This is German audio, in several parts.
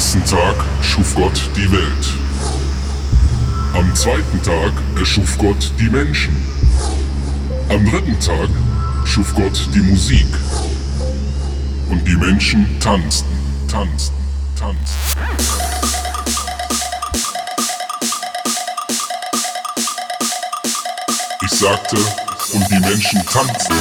ersten Tag schuf Gott die Welt. Am zweiten Tag erschuf Gott die Menschen. Am dritten Tag schuf Gott die Musik. Und die Menschen tanzten, tanzten, tanzten. Ich sagte, und die Menschen tanzten.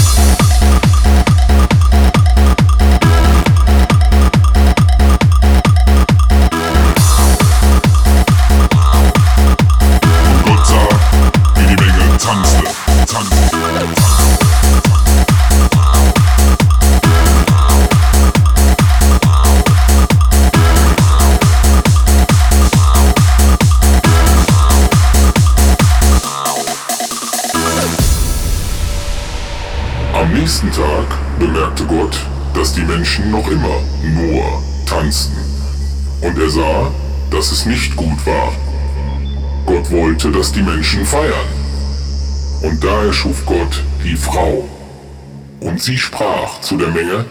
Am nächsten Tag bemerkte Gott, dass die Menschen noch immer nur tanzten. Und er sah, dass es nicht gut war. Gott wollte, dass die Menschen feiern. Und da erschuf Gott die Frau. Und sie sprach zu der Menge.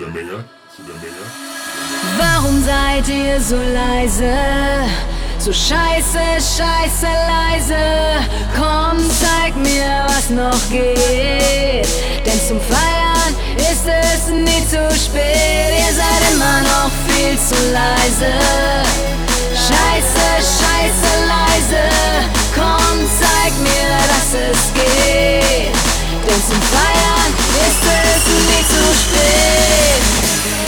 Warum seid ihr so leise? So scheiße, scheiße leise. Komm, zeig mir, was noch geht. Denn zum Feiern ist es nie zu spät. Ihr seid immer noch viel zu leise. Scheiße, scheiße leise. Komm, zeig mir, dass es geht. Denn zum Feiern ist es nie zu spät.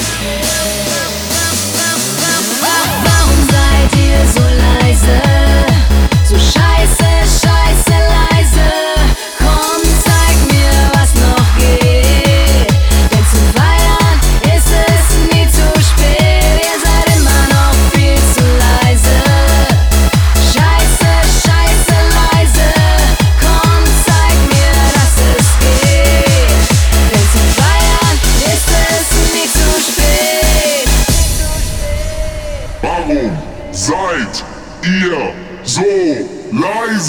Warum seid ihr so leise? So scheiße, scheiße leise. Komm, zeig mir, was noch geht. Denn zum Feiern ist es nie zu spät. Ihr seid immer noch viel zu leise. Scheiße, scheiße leise. Komm, zeig mir, dass es geht. Denn zum Feiern ist es nie zu spät. Warum seid ihr so leise?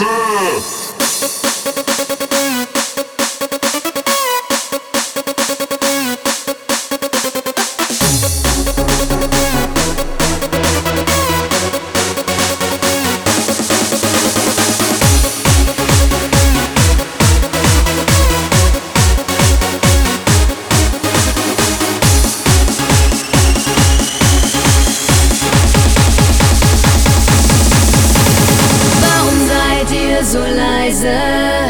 So leise.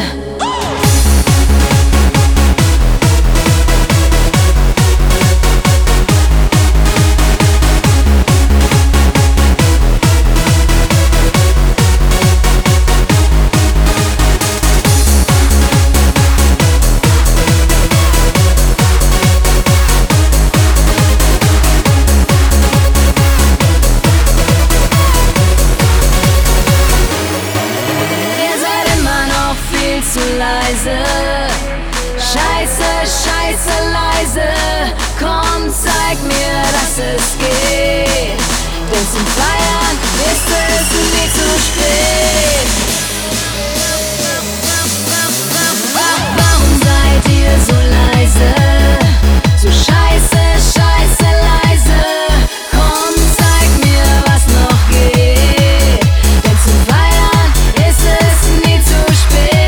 Zu leise, scheiße, scheiße leise. Komm, zeig mir, dass es geht. Denn zum Feiern ist es nie zu spät. Warum seid ihr so leise? So scheiße, scheiße leise. Komm, zeig mir, was noch geht. Denn zum Feiern ist es nie zu spät.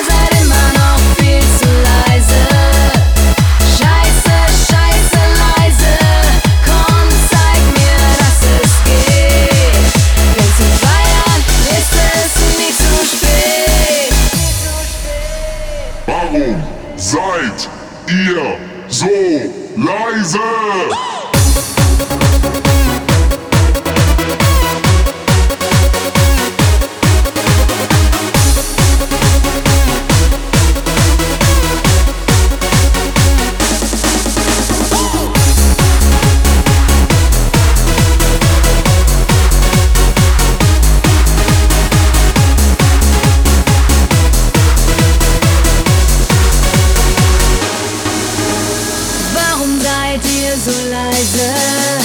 Warum seid ihr so leise? So leise.